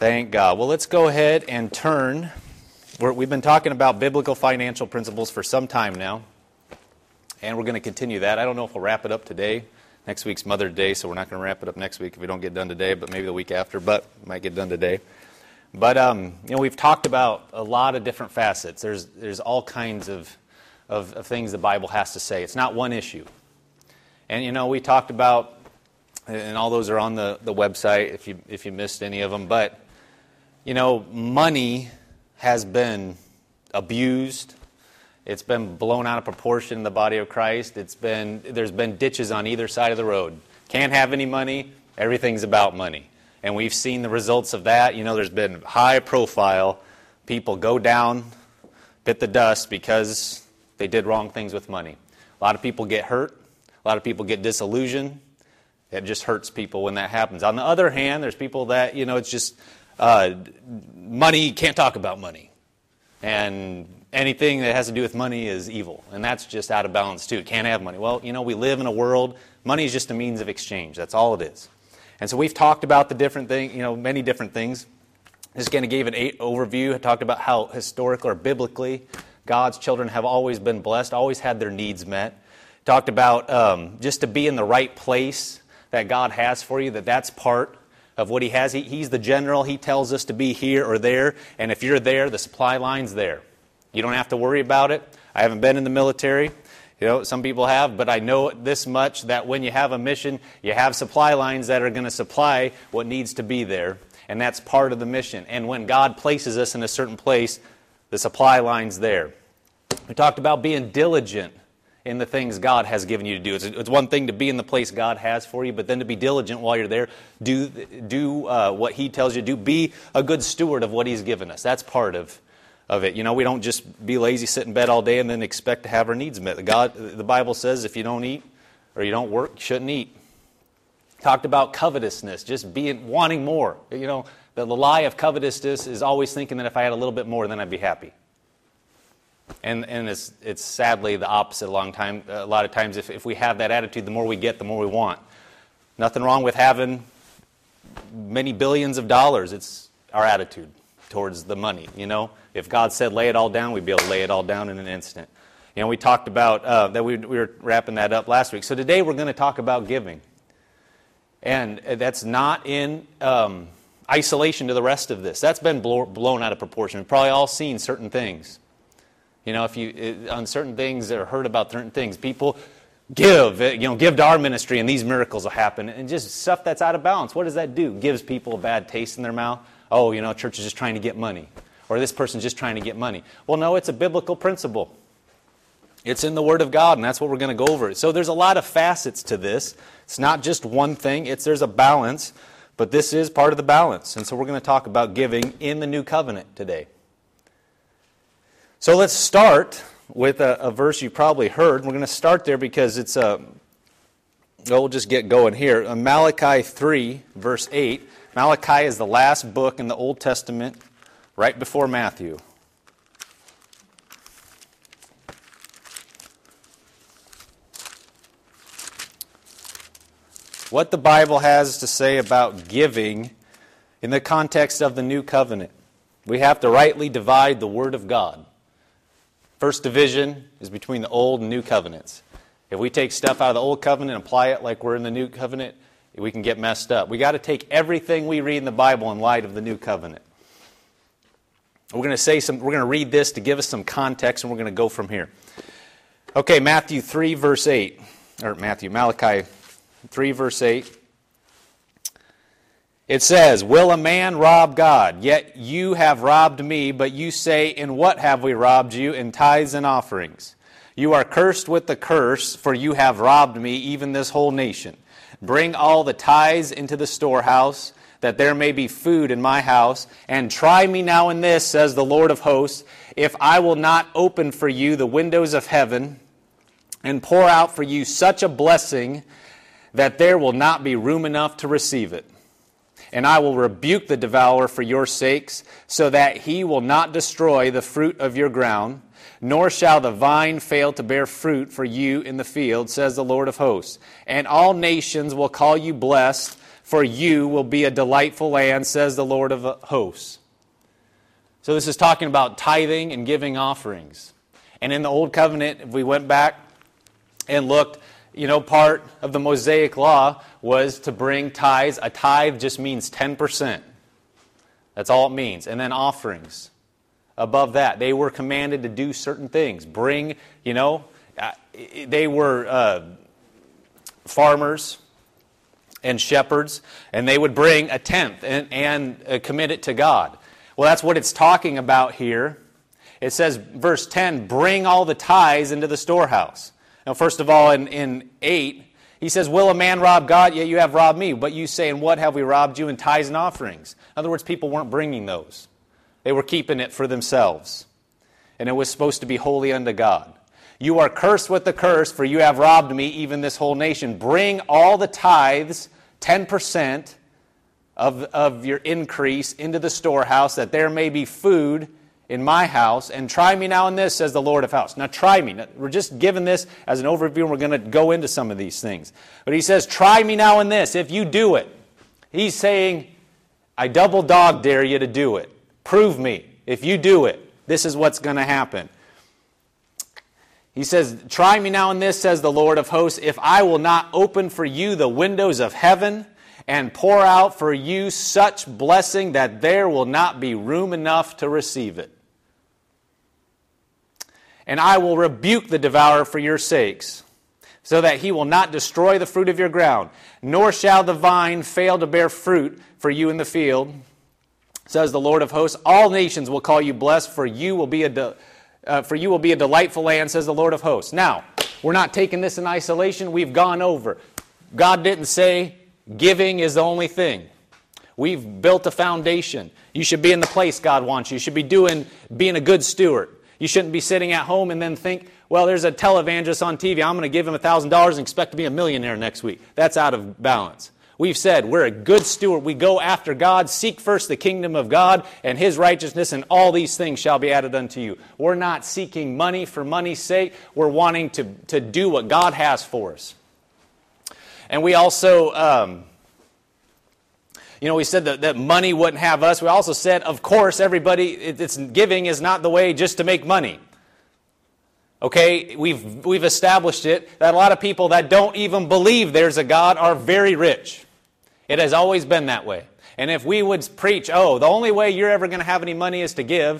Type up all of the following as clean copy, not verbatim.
Thank God. Well, let's go ahead and turn. We've been talking about biblical financial principles for some time now, and we're going to continue that. I don't know if we'll wrap it up today. Next week's Mother's Day, so we're not going to wrap it up next week if we don't get done today, but maybe the week after, but we might get done today. But, we've talked about a lot of different facets. There's all kinds of things the Bible has to say. It's not one issue. And, we talked about, and all those are on the website if you missed any of them, but, money has been abused. It's been blown out of proportion in the body of Christ. There's been ditches on either side of the road. Can't have any money. Everything's about money. And we've seen the results of that. There's been high profile people go down, bit the dust because they did wrong things with money. A lot of people get hurt. A lot of people get disillusioned. It just hurts people when that happens. On the other hand, there's people that, it's just money, can't talk about money. And anything that has to do with money is evil. And that's just out of balance too. Can't have money. Well, we live in a world, money is just a means of exchange. That's all it is. And so we've talked about the different things, many different things. Just kind of gave an overview. I talked about how historically or biblically God's children have always been blessed, always had their needs met. Talked about just to be in the right place that God has for you, that's part of what He has. He's the general. He tells us to be here or there. And if you're there, the supply line's there. You don't have to worry about it. I haven't been in the military. Some people have, but I know this much, that when you have a mission, you have supply lines that are going to supply what needs to be there. And that's part of the mission. And when God places us in a certain place, the supply line's there. We talked about being diligent in the things God has given you to do. It's one thing to be in the place God has for you, but then to be diligent while you're there. Do what He tells you to do. Be a good steward of what He's given us. That's part of it. We don't just be lazy, sit in bed all day, and then expect to have our needs met. The Bible says if you don't eat or you don't work, you shouldn't eat. Talked about covetousness, just wanting more. The lie of covetousness is always thinking that if I had a little bit more, then I'd be happy. And it's sadly the opposite a lot of times. If we have that attitude, the more we get, the more we want. Nothing wrong with having many billions of dollars. It's our attitude towards the money. If God said lay it all down, we'd be able to lay it all down in an instant. We talked about that we were wrapping that up last week. So today we're going to talk about giving. And that's not in isolation to the rest of this. That's been blown out of proportion. We've probably all seen certain things. If you on certain things or heard about certain things, people give to our ministry and these miracles will happen. And just stuff that's out of balance. What does that do? Gives people a bad taste in their mouth. Oh, church is just trying to get money. Or this person's just trying to get money. Well, no, it's a biblical principle. It's in the Word of God, and that's what we're going to go over. So there's a lot of facets to this. It's not just one thing. There's a balance, but this is part of the balance. And so we're going to talk about giving in the New Covenant today. So let's start with a verse you probably heard. We're going to start there because it's we'll just get going here. Malachi 3, verse 8. Malachi is the last book in the Old Testament, right before Matthew. What the Bible has to say about giving in the context of the New Covenant. We have to rightly divide the Word of God. First division is between the Old and New Covenants. If we take stuff out of the Old Covenant and apply it like we're in the New Covenant, we can get messed up. We got to take everything we read in the Bible in light of the New Covenant. We're going to read this to give us some context, and we're going to go from here. Okay, Malachi 3, verse 8. It says, "Will a man rob God? Yet you have robbed me, but you say, in what have we robbed you? In tithes and offerings. You are cursed with the curse, for you have robbed me, even this whole nation. Bring all the tithes into the storehouse, that there may be food in my house. And try me now in this, says the Lord of hosts, if I will not open for you the windows of heaven, and pour out for you such a blessing, that there will not be room enough to receive it. And I will rebuke the devourer for your sakes, so that he will not destroy the fruit of your ground, nor shall the vine fail to bear fruit for you in the field, says the Lord of hosts. And all nations will call you blessed, for you will be a delightful land, says the Lord of hosts. So this is talking about tithing and giving offerings. And in the Old Covenant, if we went back and looked, part of the Mosaic Law was to bring tithes. A tithe just means 10%. That's all it means. And then offerings. Above that, they were commanded to do certain things. Bring, they were farmers and shepherds, and they would bring a tenth and commit it to God. Well, that's what it's talking about here. It says, verse 10, bring all the tithes into the storehouse. Now, first of all, in 8, he says, will a man rob God? Yet you have robbed me. But you say, in what have we robbed you? In tithes and offerings. In other words, people weren't bringing those. They were keeping it for themselves. And it was supposed to be holy unto God. You are cursed with the curse, for you have robbed me, even this whole nation. Bring all the tithes, 10% of your increase, into the storehouse, that there may be food in my house, and try me now in this, says the Lord of hosts. Now try me. We're just giving this as an overview, and we're going to go into some of these things. But he says, try me now in this, if you do it. He's saying, I double dog dare you to do it. Prove me. If you do it, this is what's going to happen. He says, try me now in this, says the Lord of hosts, if I will not open for you the windows of heaven and pour out for you such blessing that there will not be room enough to receive it. And I will rebuke the devourer for your sakes, so that he will not destroy the fruit of your ground, nor shall the vine fail to bear fruit for you in the field, says the Lord of hosts. All nations will call you blessed, for you will be a delightful land, says the Lord of hosts. Now, we're not taking this in isolation. We've gone over. God didn't say giving is the only thing. We've built a foundation. You should be in the place God wants you. You should be being a good steward. You shouldn't be sitting at home and then think, well, there's a televangelist on TV. I'm going to give him $1,000 and expect to be a millionaire next week. That's out of balance. We've said we're a good steward. We go after God. Seek first the kingdom of God and His righteousness, and all these things shall be added unto you. We're not seeking money for money's sake. We're wanting to do what God has for us. And we also, we said that money wouldn't have us. We also said, of course, giving is not the way just to make money. Okay, we've established it that a lot of people that don't even believe there's a God are very rich. It has always been that way. And if we would preach, the only way you're ever going to have any money is to give,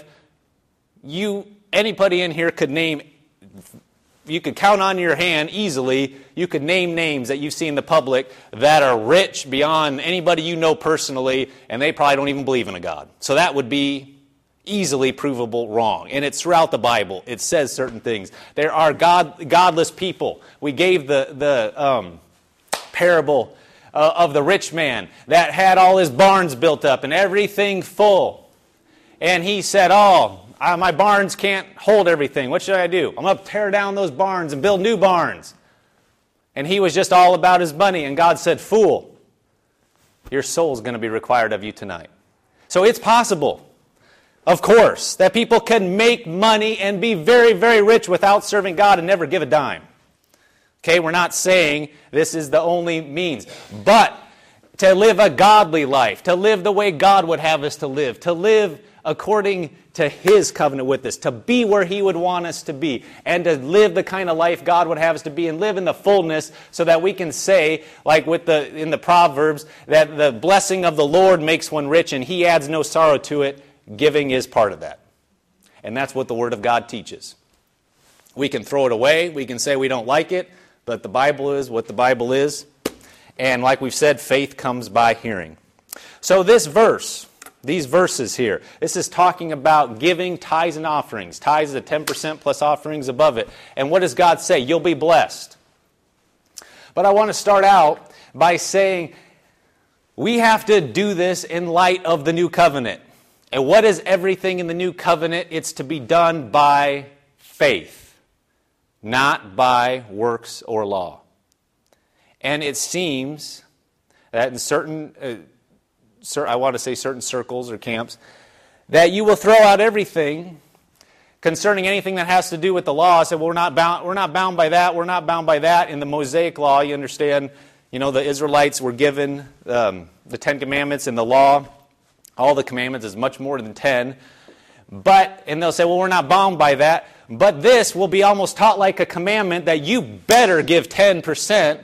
anybody in here could name, you could count on your hand easily, you could name names that you see in the public that are rich beyond anybody you know personally, and they probably don't even believe in a God. So that would be easily provable wrong. And it's throughout the Bible. It says certain things. There are godless people. We gave the parable of the rich man that had all his barns built up and everything full. And he said, my barns can't hold everything. What should I do? I'm going to tear down those barns and build new barns. And he was just all about his money. And God said, fool, your soul's going to be required of you tonight. So it's possible, of course, that people can make money and be very, very rich without serving God and never give a dime. Okay, we're not saying this is the only means. But to live a godly life, to live the way God would have us to live according to His covenant with us, to be where He would want us to be, and to live the kind of life God would have us to be, and live in the fullness so that we can say, like in the Proverbs, that the blessing of the Lord makes one rich and He adds no sorrow to it. Giving is part of that. And that's what the Word of God teaches. We can throw it away. We can say we don't like it. But the Bible is what the Bible is. And like we've said, faith comes by hearing. So these verses here, this is talking about giving tithes and offerings. Tithes is 10% plus offerings above it. And what does God say? You'll be blessed. But I want to start out by saying we have to do this in light of the new covenant. And what is everything in the new covenant? It's to be done by faith, not by works or law. And it seems that in certain circles or camps, that you will throw out everything concerning anything that has to do with the law. So we're not bound by that. We're not bound by that. In the Mosaic law, you understand, You know, the Israelites were given the Ten Commandments and the law. All the commandments is much more than 10. And they'll say, well, we're not bound by that. But this will be almost taught like a commandment that you better give 10%,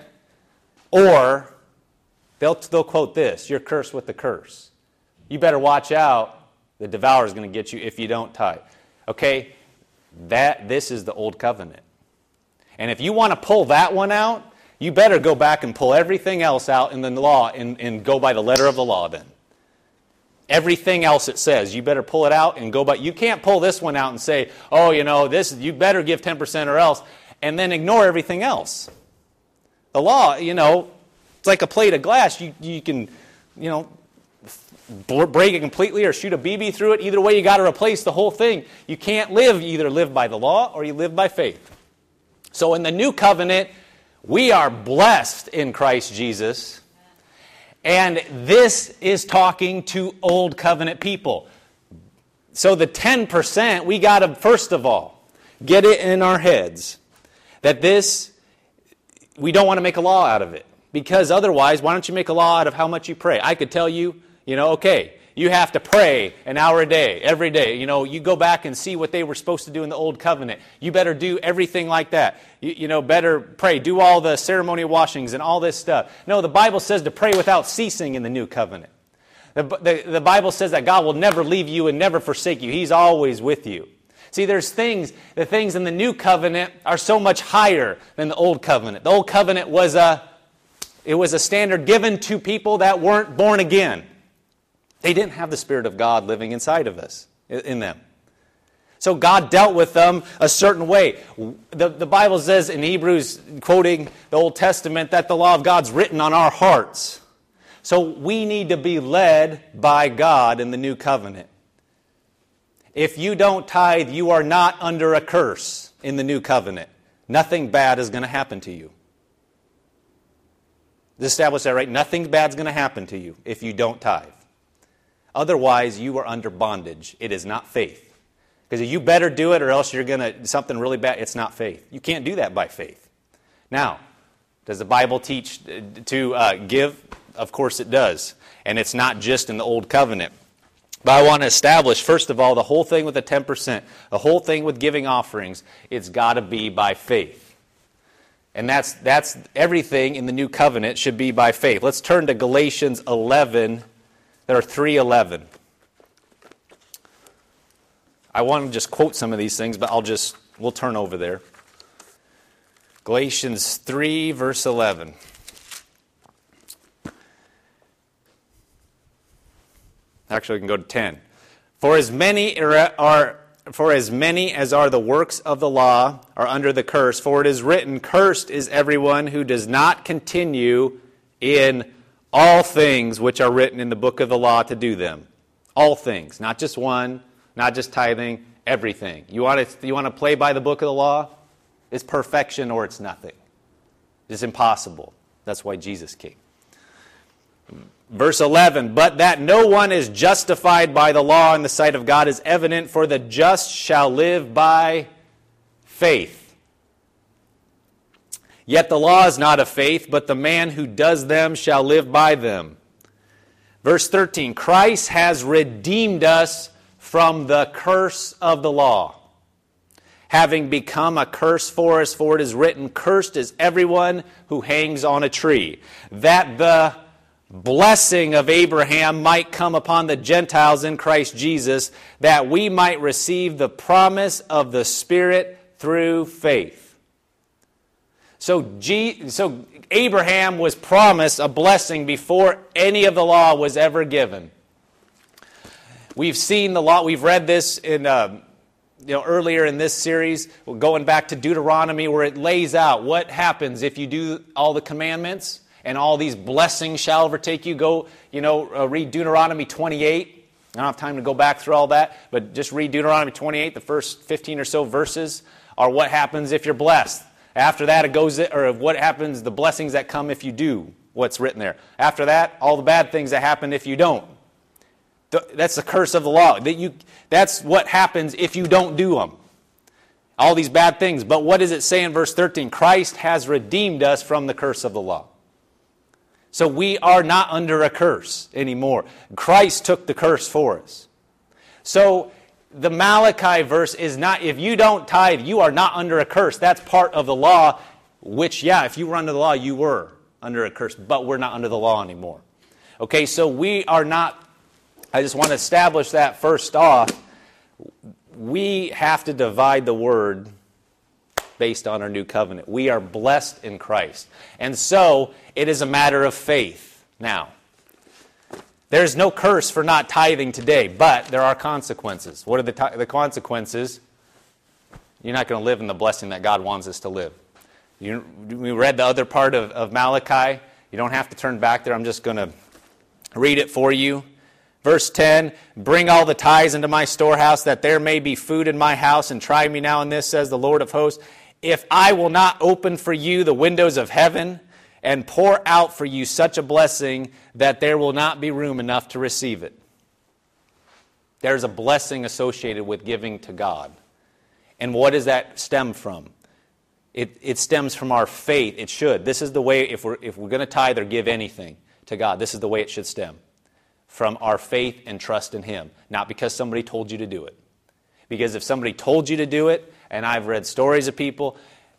or they'll quote this, you're cursed with the curse. You better watch out. The devourer is going to get you if you don't tithe. Okay, this is the old covenant. And if you want to pull that one out, you better go back and pull everything else out in the law and go by the letter of the law then. Everything else it says, you better pull it out and go by. You can't pull this one out and say, oh, you know, you better give 10% or else, and then ignore everything else. The law, you know, it's like a plate of glass. You can, you know, break it completely or shoot a BB through it. Either way, you got to replace the whole thing. You can't either live by the law or you live by faith. So in the new covenant, we are blessed in Christ Jesus. And this is talking to old covenant people. So the 10%, we got to, first of all, get it in our heads that we don't want to make a law out of it. Because otherwise, why don't you make a law out of how much you pray? I could tell you, okay, you have to pray an hour a day, every day. You go back and see what they were supposed to do in the Old Covenant. You better do everything like that. Better pray. Do all the ceremonial washings and all this stuff. No, the Bible says to pray without ceasing in the New Covenant. The Bible says that God will never leave you and never forsake you. He's always with you. See, the things in the New Covenant are so much higher than the Old Covenant. The Old Covenant was a standard given to people that weren't born again. They didn't have the Spirit of God living inside of us, in them. So God dealt with them a certain way. The Bible says in Hebrews, quoting the Old Testament, that the law of God's written on our hearts. So we need to be led by God in the new covenant. If you don't tithe, you are not under a curse in the new covenant. Nothing bad is going to happen to you. Let's establish that, right? Nothing bad's going to happen to you if you don't tithe. Otherwise, you are under bondage. It is not faith. Because you better do it or else you're going to, something really bad. It's not faith. You can't do that by faith. Now, does the Bible teach to give? Of course it does. And it's not just in the Old Covenant. But I want to establish, first of all, the whole thing with the 10%, the whole thing with giving offerings, it's got to be by faith. And that's everything in the New Covenant should be by faith. Let's turn to Galatians 11. There are 3:11. I want to just quote some of these things, but we'll turn over there. Galatians 3, verse 11. Actually, we can go to 10. For as many as are the works of the law are under the curse, for it is written, cursed is everyone who does not continue in all things which are written in the book of the law to do them. All things, not just one, not just tithing, everything. You want to play by the book of the law? It's perfection or it's nothing. It's impossible. That's why Jesus came. Verse 11, but that no one is justified by the law in the sight of God is evident, for the just shall live by faith. Yet the law is not of faith, but the man who does them shall live by them. Verse 13, Christ has redeemed us from the curse of the law, having become a curse for us, for it is written, cursed is everyone who hangs on a tree, that the blessing of Abraham might come upon the Gentiles in Christ Jesus, that we might receive the promise of the Spirit through faith. So Abraham was promised a blessing before any of the law was ever given. We've seen the law. We've read this in earlier in this series, going back to Deuteronomy, where it lays out what happens if you do all the commandments and all these blessings shall overtake you. Go, read Deuteronomy 28. I don't have time to go back through all that, but just read Deuteronomy 28. The first 15 or so verses are what happens if you're blessed. After that, it goes, or what happens, the blessings that come if you do what's written there. After that, all the bad things that happen if you don't. That's the curse of the law. That's what happens if you don't do them. All these bad things. But what does it say in verse 13? Christ has redeemed us from the curse of the law. So we are not under a curse anymore. Christ took the curse for us. So the Malachi verse is not, if you don't tithe, you are not under a curse. That's part of the law, which, yeah, if you were under the law, you were under a curse, but we're not under the law anymore. Okay, so we are not, I just want to establish that first off. We have to divide the word based on our new covenant. We are blessed in Christ. And so, it is a matter of faith. Now, there's no curse for not tithing today, but there are consequences. What are the consequences? You're not going to live in the blessing that God wants us to live. We read the other part of Malachi. You don't have to turn back there. I'm just going to read it for you. Verse 10, bring all the tithes into my storehouse, that there may be food in my house, and try me now in this, says the Lord of hosts, if I will not open for you the windows of heaven, and pour out for you such a blessing that there will not be room enough to receive it. There's a blessing associated with giving to God. And what does that stem from? It stems from our faith. It should. This is the way, if we're going to tithe or give anything to God, this is the way it should stem. From our faith and trust in Him. Not because somebody told you to do it. Because if somebody told you to do it, and I've read stories of people,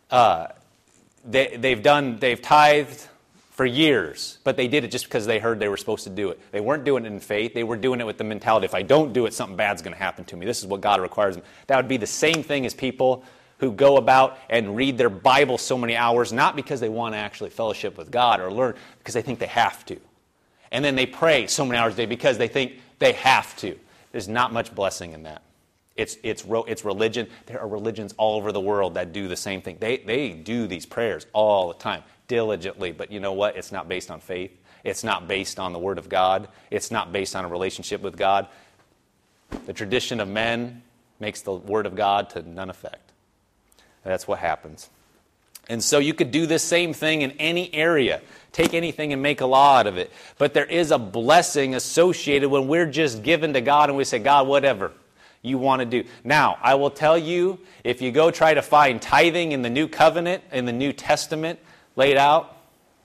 they've tithed for years, but they did it just because they heard they were supposed to do it. They weren't doing it in faith. They were doing it with the mentality, if I don't do it, something bad's going to happen to me. This is what God requires them. That would be the same thing as people who go about and read their Bible so many hours, not because they want to actually fellowship with God or learn, because they think they have to. And then they pray so many hours a day because they think they have to. There's not much blessing in that. It's religion. There are religions all over the world that do the same thing. They do these prayers all the time, diligently. But you know what? It's not based on faith. It's not based on the Word of God. It's not based on a relationship with God. The tradition of men makes the Word of God to none effect. That's what happens. And so you could do this same thing in any area. Take anything and make a law out of it. But there is a blessing associated when we're just given to God and we say, God, whatever you want to do. Now, I will tell you, if you go try to find tithing in the New Covenant, in the New Testament laid out,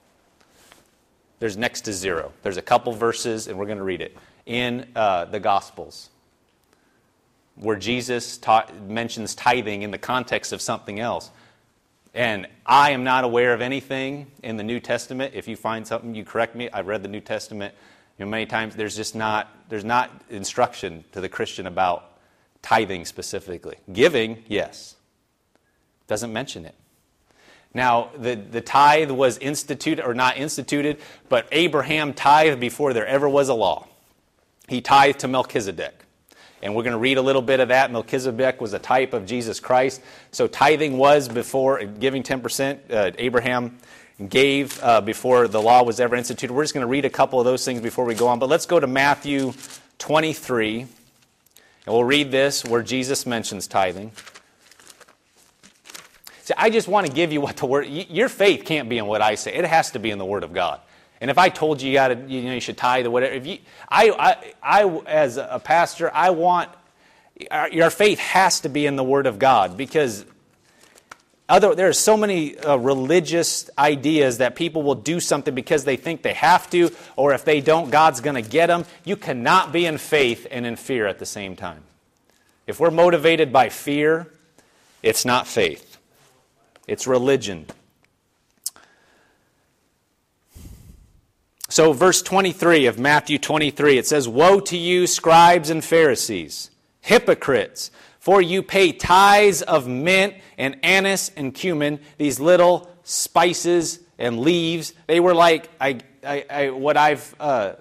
there's next to zero. There's a couple verses, and we're going to read it, in the Gospels, where Jesus mentions tithing in the context of something else. And I am not aware of anything in the New Testament. If you find something, you correct me. I've read the New Testament many times. There's not instruction to the Christian about tithing specifically. Giving, yes. Doesn't mention it. Now, the tithe was instituted, or not instituted, but Abraham tithed before there ever was a law. He tithed to Melchizedek. And we're going to read a little bit of that. Melchizedek was a type of Jesus Christ. So tithing was before, giving 10%, Abraham gave before the law was ever instituted. We're just going to read a couple of those things before we go on. But let's go to Matthew 23. And we'll read this where Jesus mentions tithing. See, I just want to give you what the Word, your faith can't be in what I say. It has to be in the Word of God. And if I told you you should tithe or whatever, I as a pastor, I want your faith has to be in the Word of God, because there are so many religious ideas that people will do something because they think they have to, or if they don't, God's going to get them. You cannot be in faith and in fear at the same time. If we're motivated by fear, it's not faith. It's religion. So verse 23 of Matthew 23, it says, "Woe to you, scribes and Pharisees, hypocrites, for you pay tithes of mint and anise and cumin," these little spices and leaves. They were like, what I've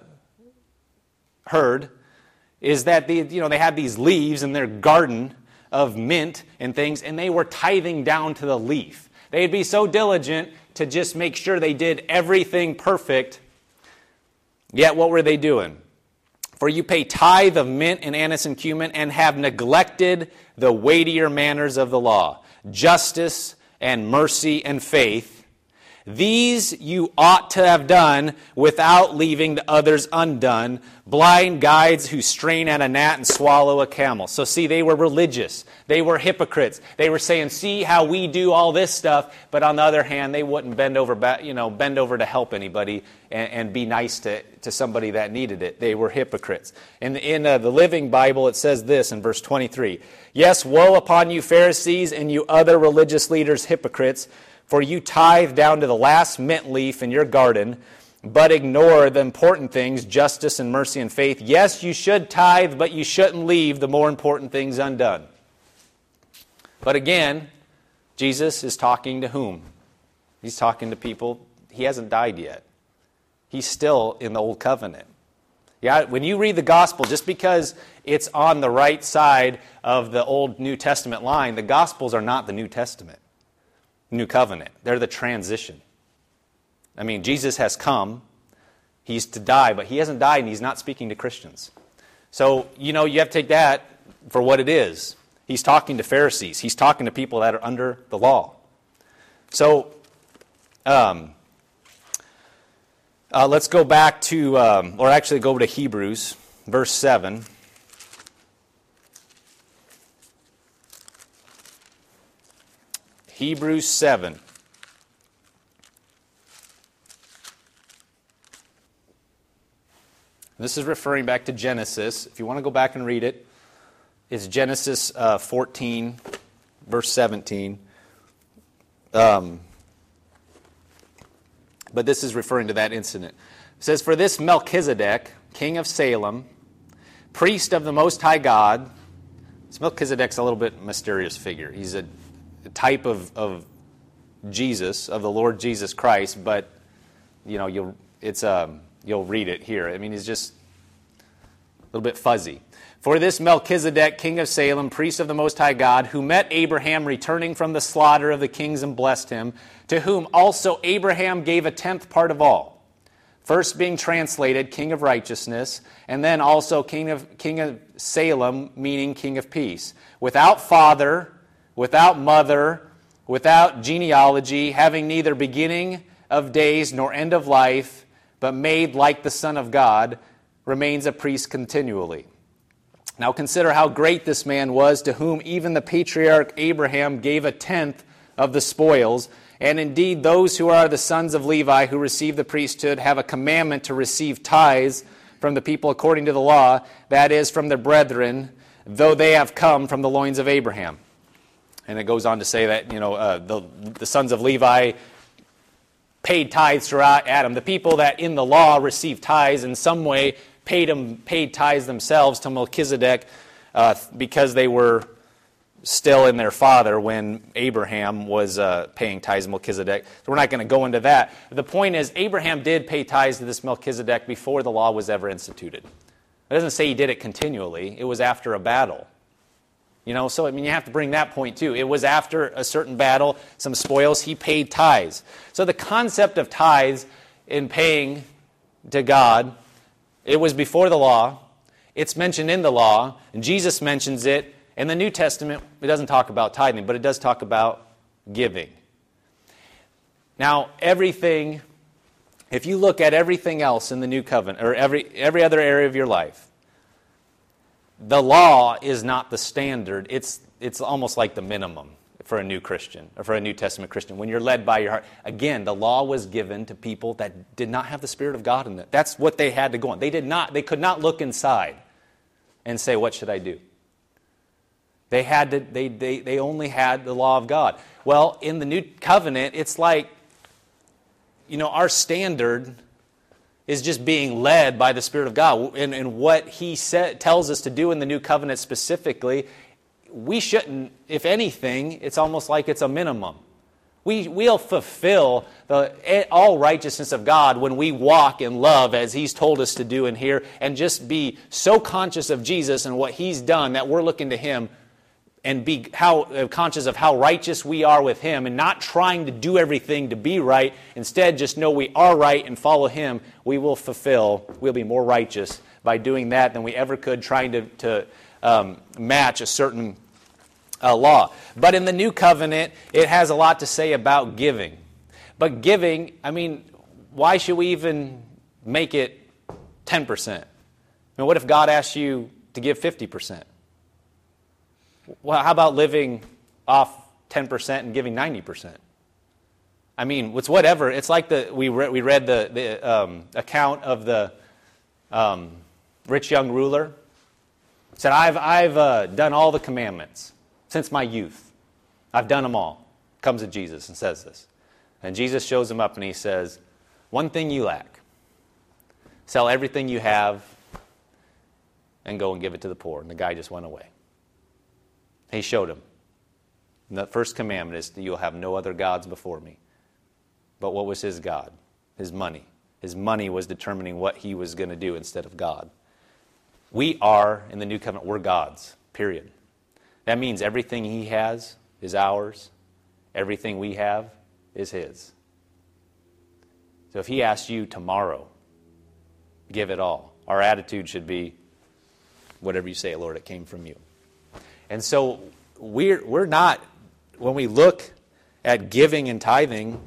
heard is that they had these leaves in their garden of mint and things, and they were tithing down to the leaf. They'd be so diligent to just make sure they did everything perfect. Yet what were they doing? "For you pay tithe of mint and anise and cumin, and have neglected the weightier matters of the law, justice and mercy and faith. These you ought to have done without leaving the others undone, blind guides who strain at a gnat and swallow a camel. So see, they were religious. They were hypocrites. They were saying, see how we do all this stuff, but on the other hand, they wouldn't bend over to help anybody and be nice to somebody that needed it. They were hypocrites. In the Living Bible, it says this in verse 23, "Yes, woe upon you Pharisees and you other religious leaders, hypocrites, for you tithe down to the last mint leaf in your garden, but ignore the important things, justice and mercy and faith. Yes, you should tithe, but you shouldn't leave the more important things undone." But again, Jesus is talking to whom? He's talking to people. He hasn't died yet. He's still in the Old Covenant. Yeah, when you read the Gospel, just because it's on the right side of the Old New Testament line, the Gospels are not the New Testament. New Covenant. They're the transition. I mean, Jesus has come. He's to die, but he hasn't died and he's not speaking to Christians. So, you have to take that for what it is. He's talking to Pharisees. He's talking to people that are under the law. So, let's go back to, or actually go to Hebrews, verse 7. Hebrews 7. This is referring back to Genesis. If you want to go back and read it, it's Genesis 14, verse 17. But this is referring to that incident. It says, "For this Melchizedek, king of Salem, priest of the Most High God," this Melchizedek's a little bit mysterious figure. He's a type of Jesus, of the Lord Jesus Christ, but you'll read it here. I mean, he's just a little bit fuzzy. "For this Melchizedek, king of Salem, priest of the Most High God, who met Abraham returning from the slaughter of the kings and blessed him, to whom also Abraham gave a tenth part of all. First being translated king of righteousness, and then also king of Salem, meaning king of peace, without father, without mother, without genealogy, having neither beginning of days nor end of life, but made like the Son of God, remains a priest continually. Now consider how great this man was, to whom even the patriarch Abraham gave a tenth of the spoils. And indeed, those who are the sons of Levi who receive the priesthood have a commandment to receive tithes from the people according to the law, that is, from their brethren, though they have come from the loins of Abraham." And it goes on to say that the sons of Levi paid tithes throughout Adam. The people that in the law received tithes in some way paid tithes themselves to Melchizedek because they were still in their father when Abraham was paying tithes to Melchizedek. So we're not going to go into that. The point is, Abraham did pay tithes to this Melchizedek before the law was ever instituted. It doesn't say he did it continually. It was after a battle. So you have to bring that point too. It was after a certain battle, some spoils, he paid tithes. So the concept of tithes in paying to God, it was before the law. It's mentioned in the law, and Jesus mentions it. In the New Testament, it doesn't talk about tithing, but it does talk about giving. Now, everything, if you look at everything else in the New Covenant, or every other area of your life, the law is not the standard. It's almost like the minimum for a new Christian, or for a New Testament Christian. When you're led by your heart, again, the law was given to people that did not have the Spirit of God in them. That's what they had to go on. They could not look inside and say, "What should I do?" They had to. They only had the law of God. Well, in the New Covenant, it's like, our standard is just being led by the Spirit of God. And what He tells us to do in the New Covenant specifically, we shouldn't, if anything, it's almost like it's a minimum. We'll fulfill all righteousness of God when we walk in love as He's told us to do in here, and just be so conscious of Jesus and what He's done that we're looking to Him, and be conscious of how righteous we are with Him, and not trying to do everything to be right. Instead, just know we are right and follow Him. We'll be more righteous by doing that than we ever could trying to match a certain law. But in the New Covenant, it has a lot to say about giving. But giving, I mean, why should we even make it 10%? I mean, what if God asks you to give 50%? Well, how about living off 10% and giving 90%? I mean, it's whatever. It's like we read the account of the rich young ruler. It said, I've done all the commandments since my youth. I've done them all. Comes to Jesus and says this. And Jesus shows him up and he says, one thing you lack. Sell everything you have and go and give it to the poor. And the guy just went away. He showed him. And the first commandment is that you'll have no other gods before me. But what was his God? His money. His money was determining what he was going to do instead of God. We are, in the new covenant, we're God's, period. That means everything he has is ours. Everything we have is his. So if he asks you tomorrow, give it all. Our attitude should be, whatever you say, Lord, it came from you. And so we're not, when we look at giving and tithing,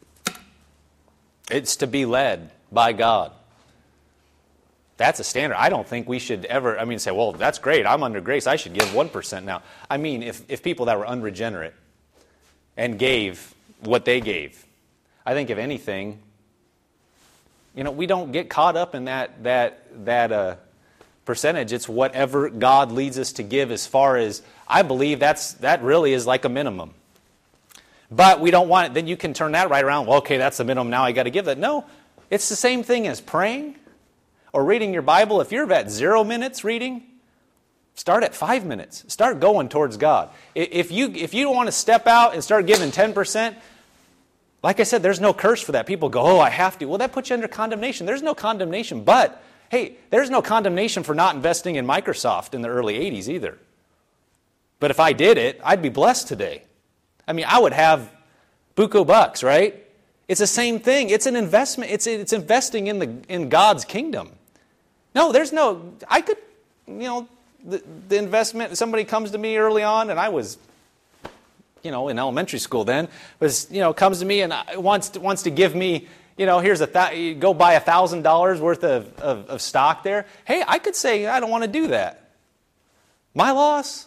it's to be led by God. That's a standard. I don't think we should ever, say, well, that's great. I'm under grace. I should give 1% now. I mean, if people that were unregenerate and gave what they gave, I think if anything, we don't get caught up in that percentage. It's whatever God leads us to give as far as, I believe that really is like a minimum. But we don't want it. Then you can turn that right around. Well, okay, that's the minimum. Now I got to give that. No, it's the same thing as praying or reading your Bible. If you're at 0 minutes reading, start at 5 minutes. Start going towards God. If you don't want to step out and start giving 10%, like I said, there's no curse for that. People go, oh, I have to. Well, that puts you under condemnation. There's no condemnation. But, hey, there's no condemnation for not investing in Microsoft in the early 80s either. But if I did it, I'd be blessed today. I would have buku bucks, right? It's the same thing. It's an investment. It's investing in God's kingdom. No, there's no, I could, the investment, somebody comes to me early on, and I was, in elementary school then, comes to me and wants to give me, here's go buy $1,000 worth of stock there. Hey, I could say, I don't want to do that. My loss.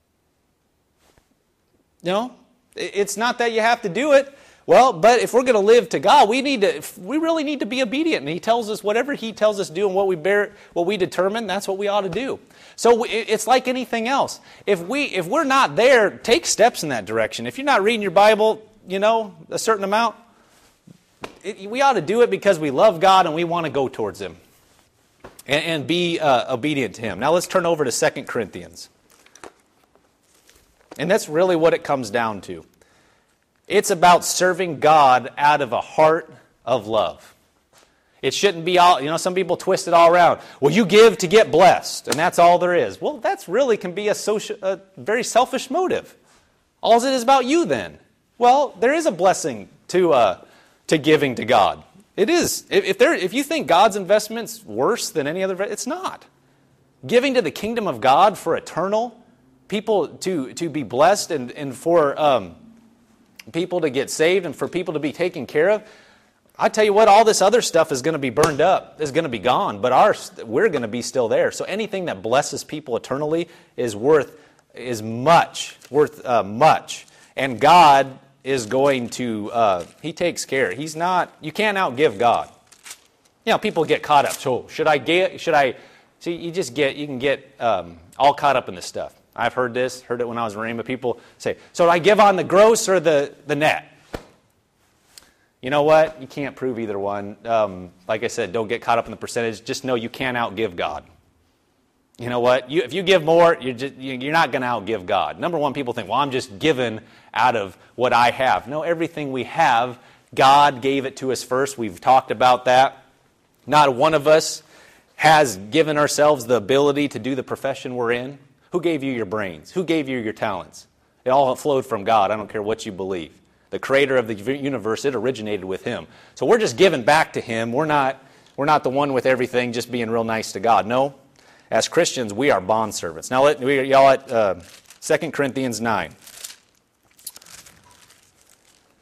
It's not that you have to do it. Well, but if we're going to live to God, we really need to be obedient. And He tells us whatever He tells us to do and what we determine, that's what we ought to do. So it's like anything else. If we're not there, take steps in that direction. If you're not reading your Bible, a certain amount, we ought to do it because we love God and we want to go towards Him and be obedient to Him. Now let's turn over to 2 Corinthians. And that's really what it comes down to. It's about serving God out of a heart of love. It shouldn't be all, some people twist it all around. Well, you give to get blessed, and that's all there is. Well, that's really can be a very selfish motive. All it is about you then. Well, there is a blessing to giving to God. It is. If you think God's investment's worse than any other, it's not. Giving to the kingdom of God for eternal people to be blessed and for people to get saved and for people to be taken care of. I tell you what, all this other stuff is going to be burned up, is going to be gone, but we're going to be still there. So anything that blesses people eternally is worth much. And God is going to, He takes care. He's not, you can't outgive God. People get caught up. So should I, see, you can get all caught up in this stuff. I've heard it when I was in Rhema. People say, so do I give on the gross or the net? You know what? You can't prove either one. Like I said, don't get caught up in the percentage. Just know you can't outgive God. You know what? If you give more, you're not going to outgive God. Number one, people think, well, I'm just giving out of what I have. No, everything we have, God gave it to us first. We've talked about that. Not one of us has given ourselves the ability to do the profession we're in. Who gave you your brains? Who gave you your talents? It all flowed from God. I don't care what you believe. The creator of the universe, it originated with Him. So we're just giving back to Him. We're not the one with everything just being real nice to God. No. As Christians, we are bondservants. Now, y'all at 2 Corinthians 9.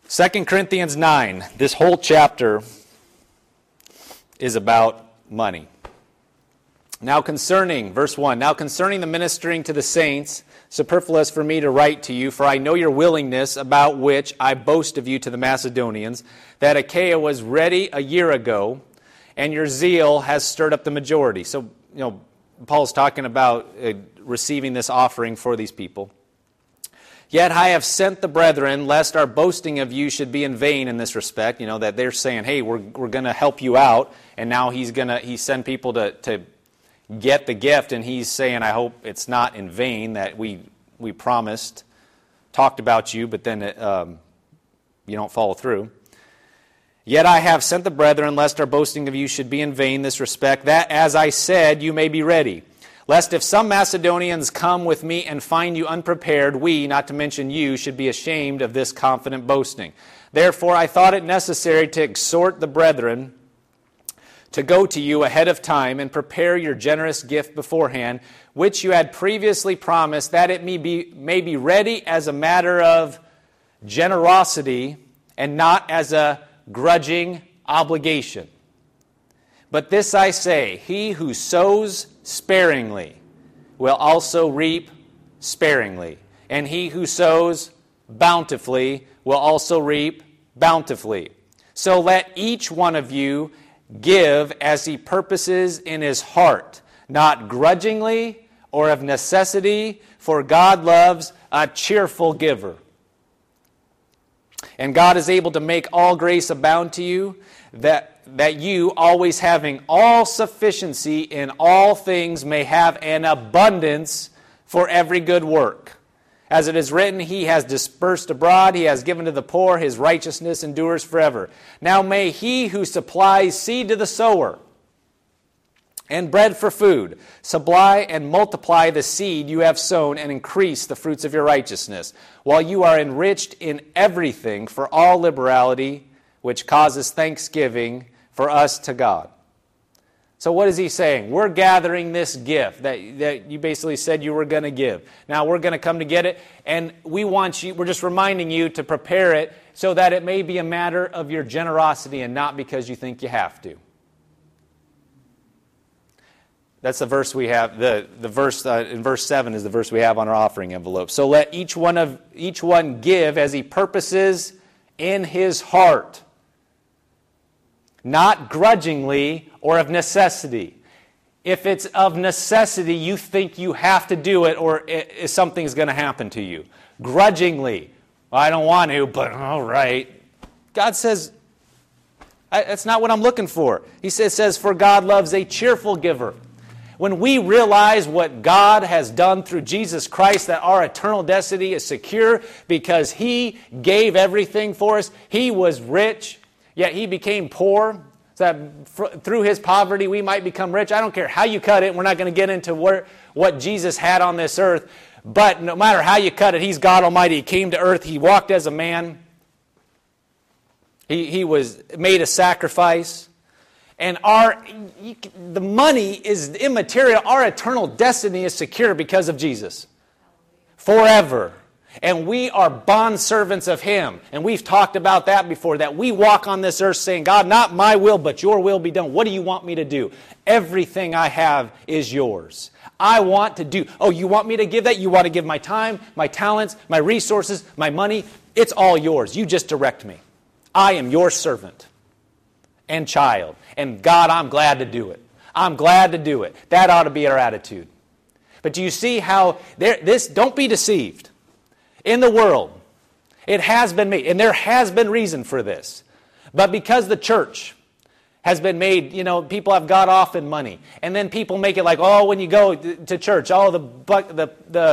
2 Corinthians 9, this whole chapter is about money. Now concerning, verse 1, now concerning the ministering to the saints, superfluous for me to write to you, for I know your willingness, about which I boast of you to the Macedonians, that Achaia was ready a year ago, and your zeal has stirred up the majority. So, Paul's talking about receiving this offering for these people. Yet I have sent the brethren, lest our boasting of you should be in vain in this respect. That they're saying, hey, we're going to help you out, and now he sent people to get the gift, and he's saying, I hope it's not in vain that we promised, talked about you, but then you don't follow through. Yet I have sent the brethren, lest our boasting of you should be in vain in this respect, that, as I said, you may be ready. Lest if some Macedonians come with me and find you unprepared, we, not to mention you, should be ashamed of this confident boasting. Therefore I thought it necessary to exhort the brethren to go to you ahead of time and prepare your generous gift beforehand, which you had previously promised, that it may be ready as a matter of generosity and not as a grudging obligation. But this I say, he who sows sparingly will also reap sparingly, and he who sows bountifully will also reap bountifully. So let each one of you give as he purposes in his heart, not grudgingly or of necessity, for God loves a cheerful giver. And God is able to make all grace abound to you, that you, always having all sufficiency in all things, may have an abundance for every good work. As it is written, he has dispersed abroad, he has given to the poor, his righteousness endures forever. Now may he who supplies seed to the sower and bread for food supply and multiply the seed you have sown and increase the fruits of your righteousness, while you are enriched in everything for all liberality, which causes thanksgiving for us to God. So what is he saying? We're gathering this gift that you basically said you were going to give. Now we're going to come to get it, and we're just reminding you to prepare it so that it may be a matter of your generosity and not because you think you have to. That's the verse we have. The verse in verse 7 is the verse we have on our offering envelope. So let each one give as he purposes in his heart, not grudgingly or of necessity. If it's of necessity, you think you have to do it or something's going to happen to you. Grudgingly, well, I don't want to, but all right. God says, that's not what I'm looking for. He says, for God loves a cheerful giver. When we realize what God has done through Jesus Christ, that our eternal destiny is secure because He gave everything for us. He was rich, yet He became poor, so that through His poverty we might become rich. I don't care how you cut it. We're not going to get into what Jesus had on this earth. But no matter how you cut it, He's God Almighty. He came to earth. He walked as a man. He was made a sacrifice. And the money is immaterial. Our eternal destiny is secure because of Jesus. Forever. And we are bondservants of Him. And we've talked about that before, that we walk on this earth saying, God, not my will, but your will be done. What do you want me to do? Everything I have is yours. I want to do. Oh, you want me to give that? You want to give my time, my talents, my resources, my money? It's all yours. You just direct me. I am your servant and child. And God, I'm glad to do it. I'm glad to do it. That ought to be our attitude. But do you see how don't be deceived. In the world, it has been made, and there has been reason for this. But because the church has been made, people have got off in money. And then people make it like, oh, when you go to church, all the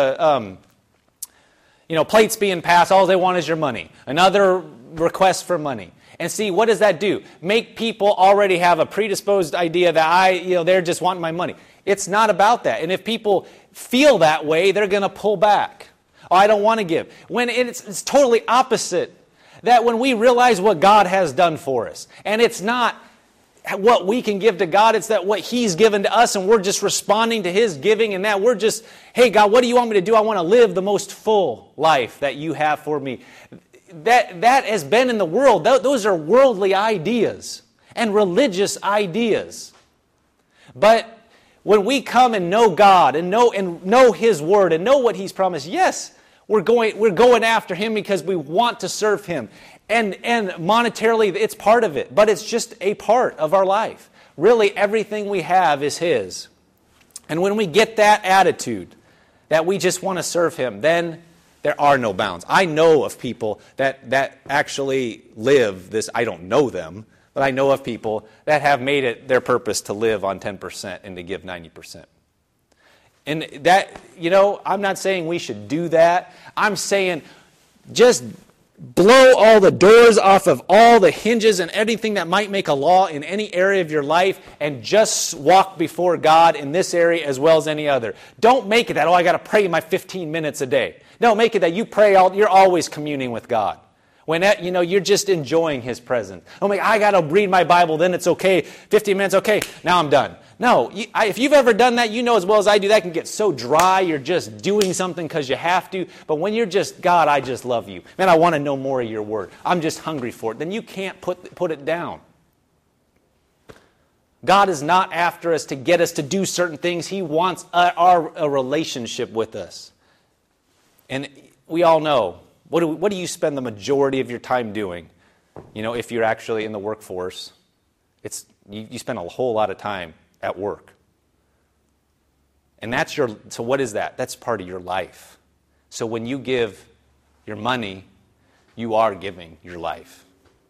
plates being passed, all they want is your money. Another request for money. And see, what does that do? Make people already have a predisposed idea that they're just wanting my money. It's not about that. And if people feel that way, they're going to pull back. Oh, I don't want to give. When it's totally opposite. That when we realize what God has done for us, and it's not what we can give to God, it's that what He's given to us, and we're just responding to His giving, and that we're just, hey God, what do you want me to do? I want to live the most full life that you have for me. that has been in the world. Those are worldly ideas and religious ideas. But when we come and know God and know His Word and know what He's promised, yes, we're going after Him because we want to serve Him. And monetarily, it's part of it, but it's just a part of our life. Really, everything we have is His. And when we get that attitude, that we just want to serve Him, then there are no bounds. I know of people that actually live this. I don't know them, but I know of people that have made it their purpose to live on 10% and to give 90%. And that, I'm not saying we should do that. I'm saying just blow all the doors off of all the hinges and anything that might make a law in any area of your life and just walk before God in this area as well as any other. Don't make it that, I got to pray my 15 minutes a day. No, make it that you pray, you're always communing with God. When you're just enjoying His presence. I got to read my Bible, then it's okay. 15 minutes, okay, now I'm done. No, if you've ever done that, you know as well as I do, that can get so dry, you're just doing something because you have to. But when you're just, God, I just love you. Man, I want to know more of your Word. I'm just hungry for it. Then you can't put it down. God is not after us to get us to do certain things. He wants a relationship with us. And we all know, what do you spend the majority of your time doing? If you're actually in the workforce, you spend a whole lot of time at work. And so what is that? That's part of your life. So when you give your money, you are giving your life.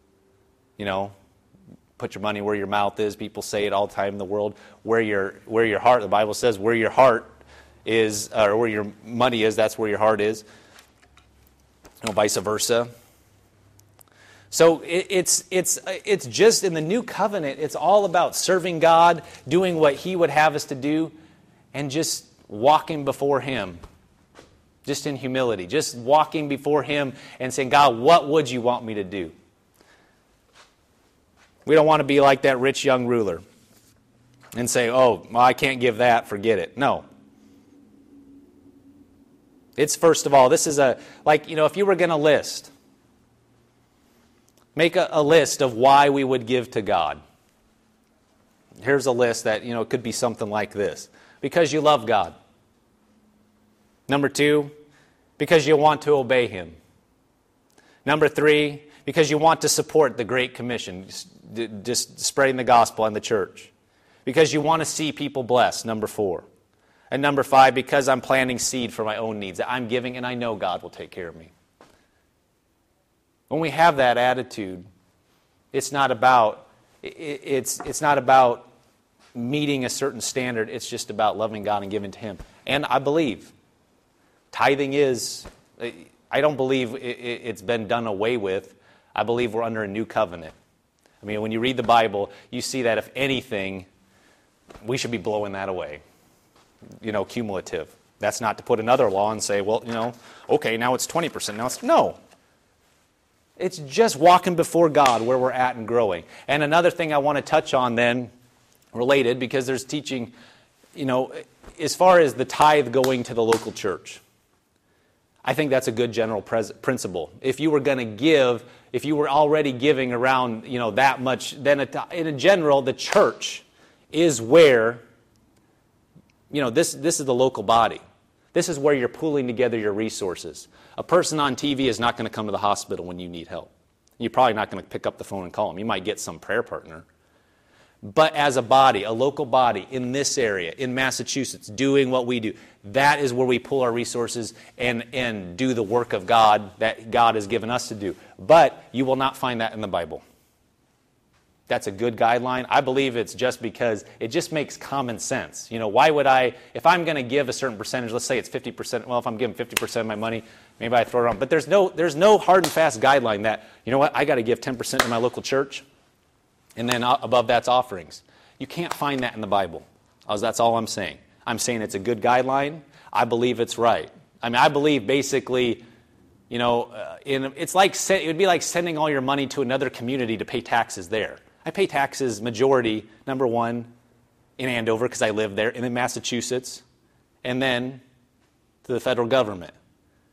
Put your money where your mouth is. People say it all the time in the world. Where your heart, the Bible says, where your heart is, or where your money is, that's where your heart is. Vice versa. So it's just in the new covenant, it's all about serving God, doing what He would have us to do, and just walking before Him, just in humility, just walking before Him and saying, God, what would you want me to do? We don't want to be like that rich young ruler and say, I can't give that, forget it. No. It's first of all, this is if you were going to list, make a list of why we would give to God. Here's a list that, it could be something like this. Because you love God. Number 2, because you want to obey Him. Number 3, because you want to support the Great Commission, just spreading the gospel in the church. Because you want to see people blessed, number 4. And number 5, because I'm planting seed for my own needs. I'm giving and I know God will take care of me. When we have that attitude, it's not about meeting a certain standard. It's just about loving God and giving to Him. And I believe tithing I don't believe it's been done away with. I believe we're under a new covenant. When you read the Bible, you see that if anything, we should be blowing that away. Cumulative. That's not to put another law and say, okay, now it's 20%. No. It's just walking before God where we're at and growing. And another thing I want to touch on then, related, because there's teaching, as far as the tithe going to the local church. I think that's a good general principle. If you were going to give, if you were already giving around, that much, then in general, the church is where, this is the local body. This is where you're pooling together your resources. A person on TV is not going to come to the hospital when you need help. You're probably not going to pick up the phone and call them. You might get some prayer partner. But as a body, a local body in this area, in Massachusetts, doing what we do, that is where we pull our resources and do the work of God that God has given us to do. But you will not find that in the Bible. That's a good guideline. I believe it's just because it just makes common sense. Why would if I'm going to give a certain percentage, let's say it's 50%, well, if I'm giving 50% of my money, maybe I throw it around. But there's no hard and fast guideline that, I got to give 10% to my local church, and then above that's offerings. You can't find that in the Bible. That's all I'm saying. I'm saying it's a good guideline. I believe it's right. I believe basically, it's like it would be like sending all your money to another community to pay taxes there. I pay taxes majority, number 1, in Andover because I live there, and in Massachusetts, and then to the federal government.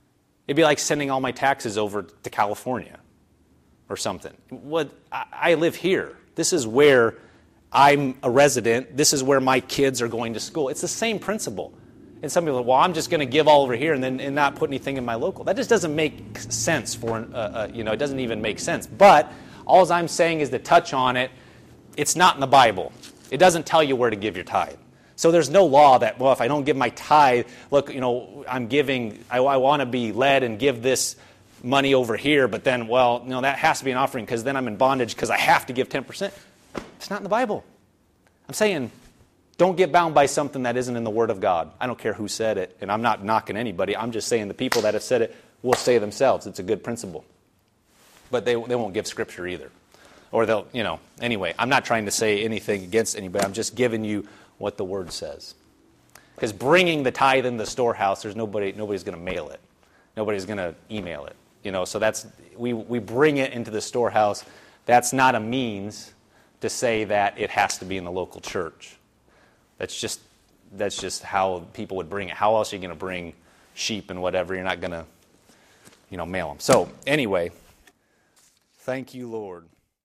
It'd be like sending all my taxes over to California or something. I live here. This is where I'm a resident. This is where my kids are going to school. It's the same principle. And some people are, well, I'm just going to give all over here and not put anything in my local. That just doesn't make sense it doesn't even make sense. But all I'm saying is to touch on it. It's not in the Bible. It doesn't tell you where to give your tithe. So there's no law that, well, if I don't give my tithe, look, I'm giving, I want to be led and give this money over here, but then, that has to be an offering because then I'm in bondage because I have to give 10%. It's not in the Bible. I'm saying, don't get bound by something that isn't in the Word of God. I don't care who said it, and I'm not knocking anybody. I'm just saying the people that have said it will say themselves. It's a good principle. But they won't give Scripture either. Or they'll, anyway, I'm not trying to say anything against anybody. I'm just giving you what the Word says. Because bringing the tithe in the storehouse, there's nobody's going to mail it. Nobody's going to email it. So that's, we bring it into the storehouse. That's not a means to say that it has to be in the local church. That's just how people would bring it. How else are you going to bring sheep and whatever? You're not going to, mail them. So anyway, thank you, Lord.